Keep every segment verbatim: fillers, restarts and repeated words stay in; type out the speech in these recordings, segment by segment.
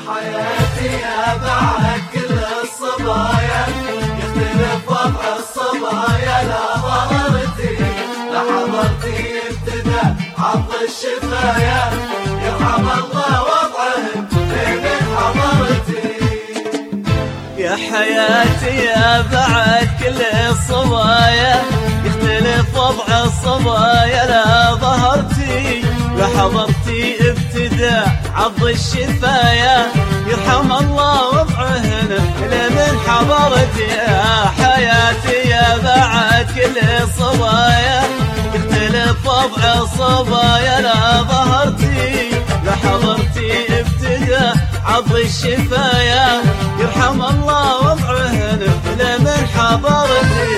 حياتي يا بعد كل الصبايا يختلف وضع الصبايا لا ضررتي لا حضرتي ابتدى عض الشفايا يرحم الله وضعهم من حضرتي. يا حياتي يا بعد كل الصبايا يختلف وضع الصبايا لا ظهرتي لا حضرتي ابتداء عض الشفايا يرحم الله وضعهن لمن حضرتي. يا حياتي يا بعد كل الصبايا يختلف وضع الصبايا لا ظهرتي لا حضرتي ابتداء عض الشفايا يرحم الله وضعهن لمن حضرتي.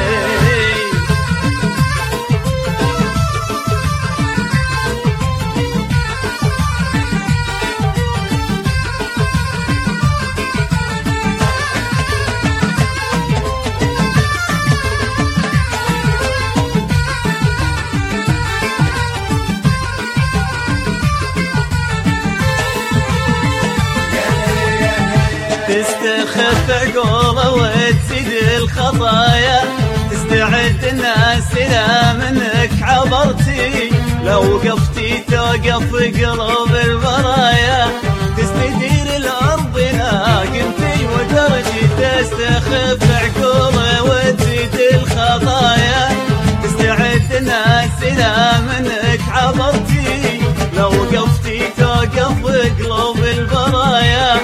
تستخف عقوله وتزيد الخطايا تستعد الناس إلى منك عبرتي لو وقفتي توقف قلوب البرايا تستدير الأرض ناقمتي ودرجي. تستخف عقوله وتزيد الخطايا تستعد الناس إلى منك عبرتي لو وقفتي توقف قلوب البرايا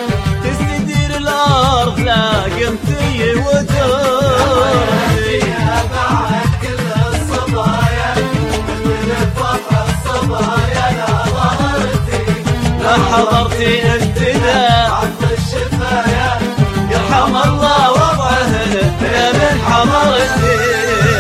الأرض لا قمتي ودورتي. يا بعد كل الصبايا يختلف وضع الصبايا لا ظهرتي لا حضرتي ابتداء عض الشفايا يرحم الله وضعهن يا من حضرتي.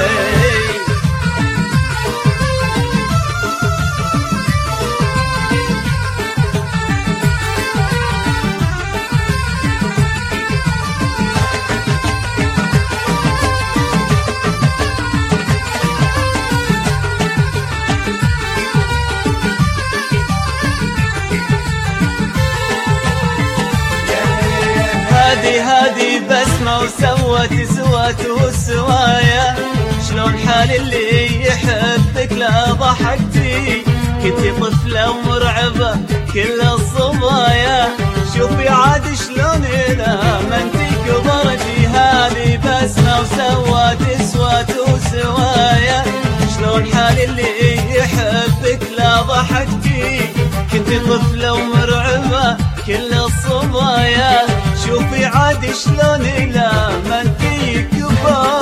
هادي هادي بسمة وسوت سوات والسوايا شلون حال اللي يحبك لا ضحكتي كنتي طفلة ومرعبة كل الصبايا شوفي عاد شلون إلى منتي كبرتي. هادي بسمة وسوت سوات وسوايا شلون حال اللي يحبك لا ضحكتي كنتي طفلة ومرعبة كل الصبايا شوفي عاد شلون إلى منتي كبار.